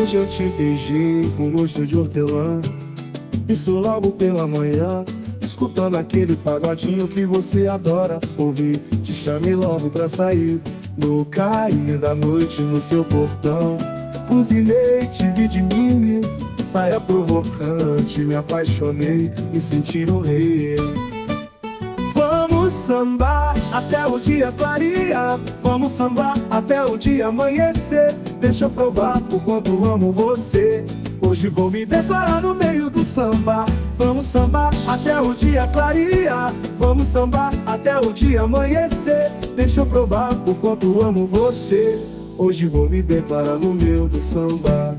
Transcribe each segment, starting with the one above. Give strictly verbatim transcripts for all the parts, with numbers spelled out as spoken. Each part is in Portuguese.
Hoje eu te beijei com gosto de hortelã. Isso logo pela manhã, escutando aquele pagodinho que você adora ouvir. Te chamei logo pra sair, no cair da noite no seu portão. Cozinhei, te vi de mini, saia provocante. Me apaixonei, me senti no rei. Vamos sambar até o dia clarear, vamos sambar até o dia amanhecer. Deixa eu provar o quanto amo você. Hoje vou me declarar no meio do samba. Vamos sambar até o dia clarear, vamos sambar até o dia amanhecer. Deixa eu provar o quanto amo você. Hoje vou me declarar no meio do samba.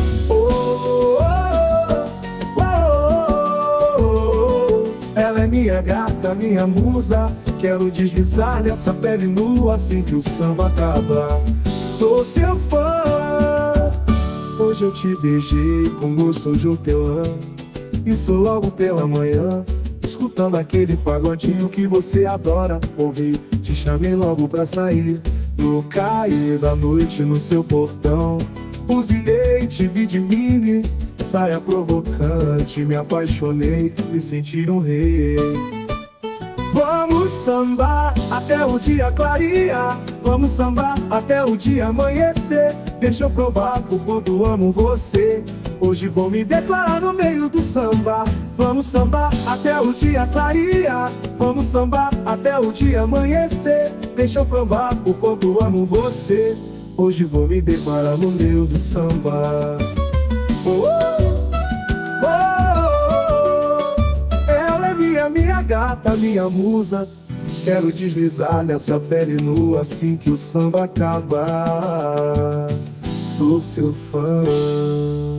Oh, oh, oh, oh, oh, oh. Ela é minha gata, minha musa. Quero deslizar nessa pele nua assim que o samba acaba. Sou seu fã. Hoje eu te beijei com gosto de hortelã. Isso logo pela manhã, escutando aquele pagodinho que você adora ouvir. Te chamei logo pra sair, no cair da noite no seu portão. Cozinhei, te vi de mini, saia provocante. Me apaixonei, me senti um rei. Vamos sambar até o dia clarear, vamos sambar até o dia amanhecer. Deixa eu provar o quanto amo você. Hoje vou me declarar no meio do samba. Vamos sambar até o dia clarear, vamos sambar até o dia amanhecer. Deixa eu provar o quanto amo você. Hoje vou me declarar no meio do samba. Oh, oh, oh, oh. Ela é minha, minha gata, minha musa. Quero deslizar nessa pele nua assim que o samba acabar. Sou seu fã.